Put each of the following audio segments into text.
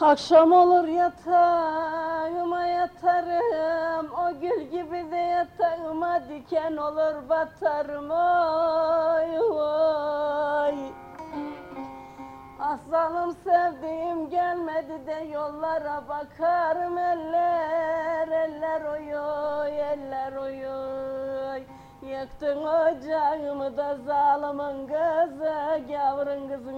Akşam olur yatağıma yatarım, o gül gibi de yatağıma diken olur batarım oy oy. Aslanım sevdiğim gelmedi de yollara bakarım, eller eller oy oy, eller oy oy. Yaktın ocağımı da zalimin kızı, gavrın kızın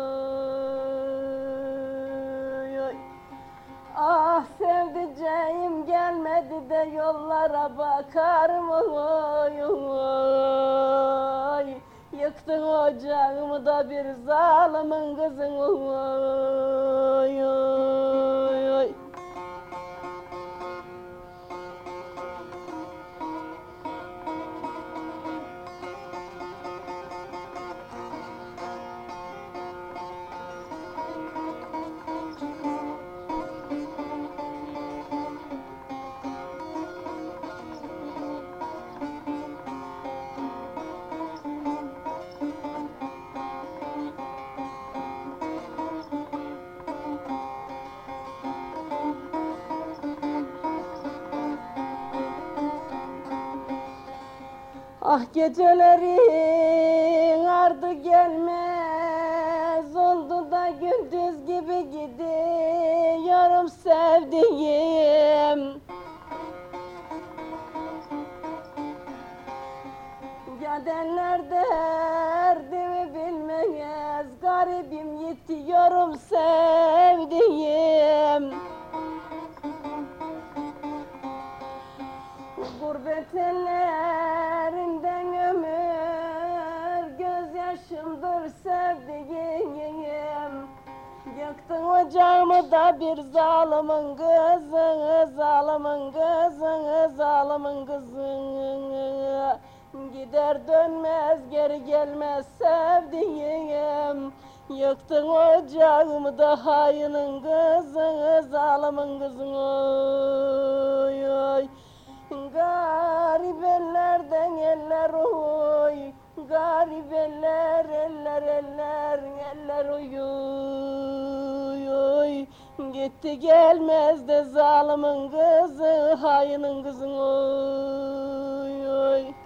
oy oy. Ah sevdiceğim gelmedi de yollara bakarım oy oy. Yıktın ocağımı da bir zalimin kızın oy oy oy. Ah gecelerin ardı gelmez oldu da gündüz gibi gidiyorum sevdiğim. Gadenler derdimi bilmez, garibim yitiyorum sevdiğim. Gurbet ellerinden ömür gözyaşımdır sevdiğim. Yaktın ocağımı da bir zalimin kızı, zalimin kızı, zalimin kızı. Gider dönmez geri gelmez sevdiğim. Yaktın ocağımı da hainin kızı, zalimin kızı oy oy. Garip ellerden eller oy, garip eller eller eller eller oy oy oy. Gitti gelmez de zalimin kızı, hainin kızın oy oy.